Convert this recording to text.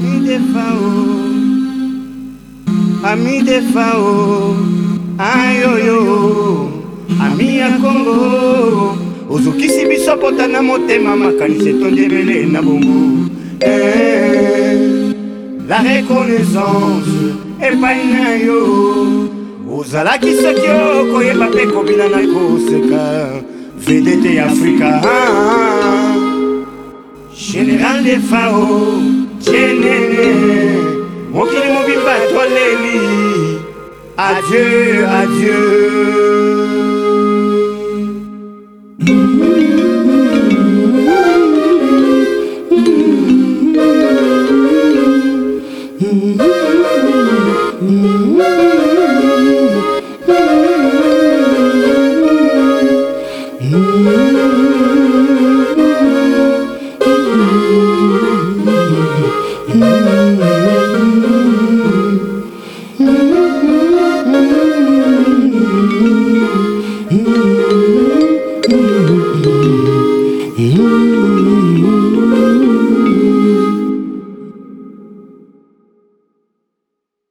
Ami de Fao, ayoyo, ami ya Congo, ozokisi biso pota na motema makanisi tondebele na bongo. La reconnaissance epai na yo, ozalaki soki okoyeba mpe kobina na koseka vedete ya Afrika. Général de Fao, mokili mobimba toleli. Adieu, adieu.